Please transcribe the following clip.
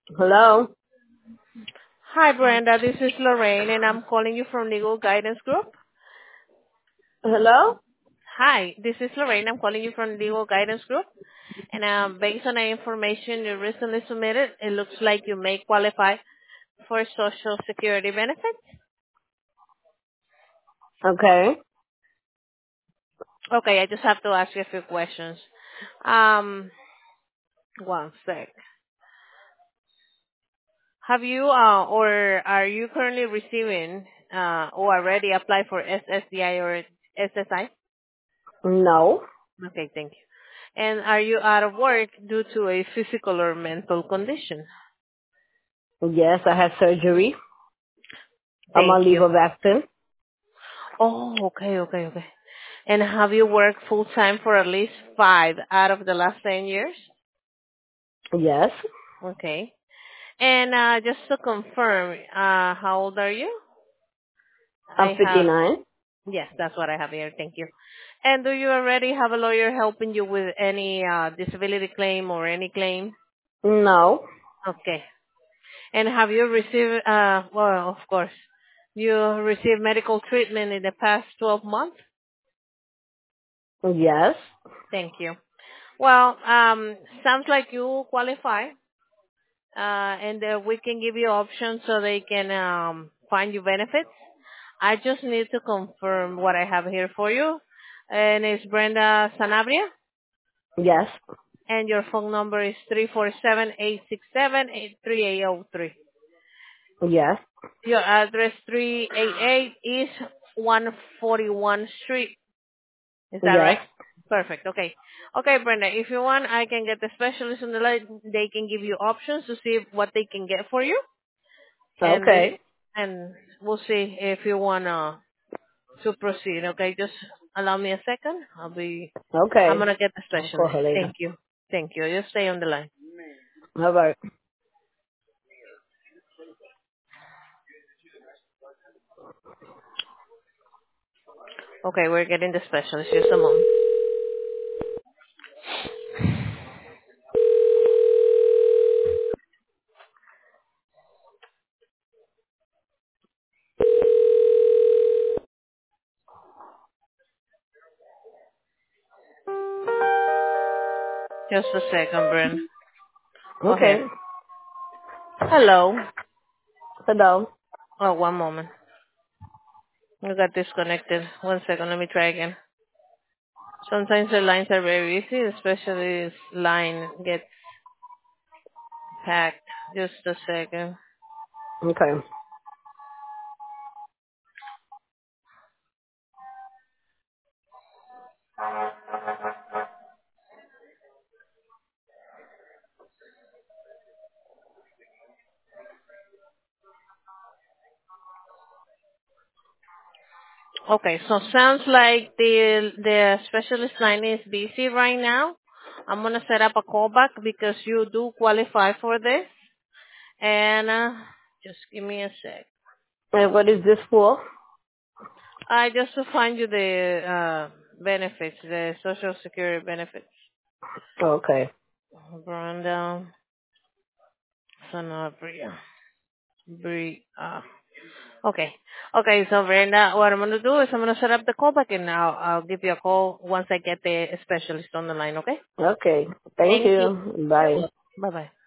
Hello? Hi, Brenda. This is Lorraine, and I'm calling you from Legal Guidance Group. Hello? Hi, this is Lorraine. I'm calling you from Legal Guidance Group. And based on the information you recently submitted, it looks like you may qualify for Social Security benefits. Okay. Okay, I just have to ask you a few questions. Um, one sec. Have you or are you currently receiving or already applied for SSDI or SSI? No. Okay, thank you. And are you out of work due to a physical or mental condition? Yes, I had surgery. I'm Thank on leave you. of absence. Oh, okay. And have you worked full time for at least 5 out of the last 10 years? Yes. Okay. And just to confirm, how old are you? I'm I have, 59. yes, that's what I have here. Thank you. And do you already have a lawyer helping you with any disability claim or any claim? No. Okay. And have you received, well, of course, you received medical treatment in the past 12 months? Yes. Thank you. Well, sounds like you qualify, and we can give you options so they can find you benefits. I just need to confirm what I have here for you. And it's Brenda Sanabria, Yes. and your phone number is 347-867-8303. Yes. Your address 388 East 141 Street. Is that Yes. right? Perfect. Okay. Okay, Brenda, if you want, I can get the specialist on the line. They can give you options to see what they can get for you. And Okay. and we'll see if you want to proceed. Okay, just allow me a second. I'm Okay. going to get the I'll call specialist. her later. Thank you. Thank you. Just stay on the line. All right. Okay, we're getting the specialist. Just a moment. Just a second, Brenda. Oh, here. Okay. Hello. Hello. Oh, one moment. We got disconnected. One second. Let me try again. Sometimes the lines are very busy, especially this line gets packed. Just a second. Okay. Okay, so sounds like the specialist line is busy right now. I'm gonna set up a callback because you do qualify for this. And just give me a sec. And what is this for? I just to find you the benefits, the Social Security benefits. Okay. Brenda Sanabria. Okay. Okay, so Brenda, what I'm gonna do is I'm gonna set up the callback and I'll give you a call once I get the specialist on the line, okay? Okay. Thank Thank you. you. Bye. Bye bye.